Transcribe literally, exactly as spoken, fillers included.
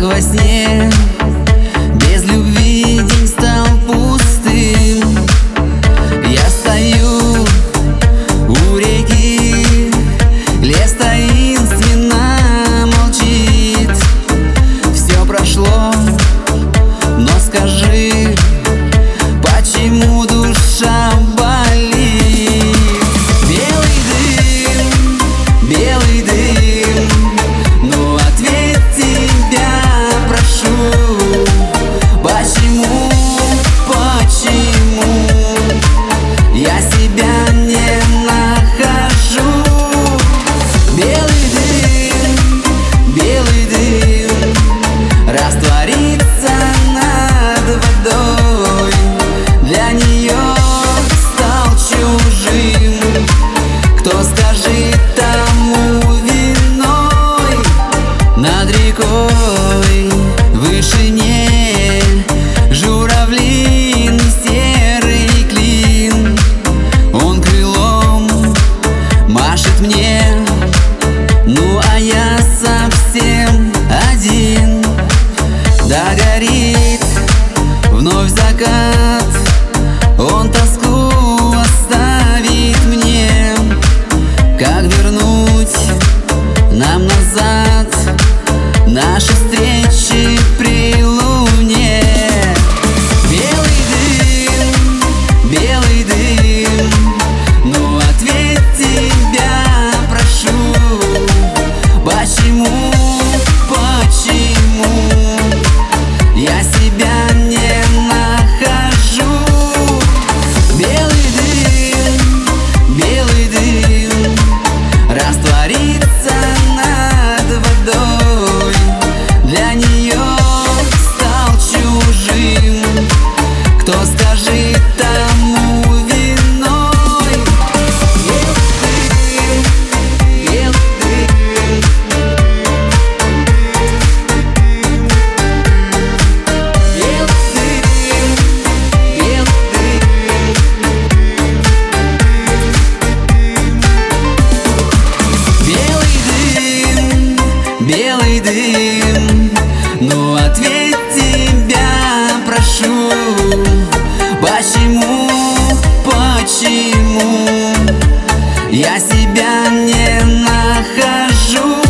во сне. Без любви день стал пустым. Я стою у реки, лес таинственно молчит. Все прошло, но скажи, почему душа болит? Белый дым, белый дым, ну ответь, тебя прошу. Почему, почему я себя не нахожу? Белый дым, белый дым растворится над водой. Для нее стал чужим. Кто, скажи, тому виной? Над рекой в вышине журавлиный серый клин. Он крылом машет мне, ну а я совсем один. Да горит вновь закат, он тоску оставит мне. Как вернуть нам назад наши встречи при луне? Белый дым, белый дым, ну ответь, тебя прошу. Почему, почему я себя не нахожу? Белый дым, белый дым растворится над водой. Для нее стал чужим. Кто, скажи, тому виной? Белый дым, белый дым, белый дым, ну ответь, тебя прошу. Почему, почему я себя не нахожу?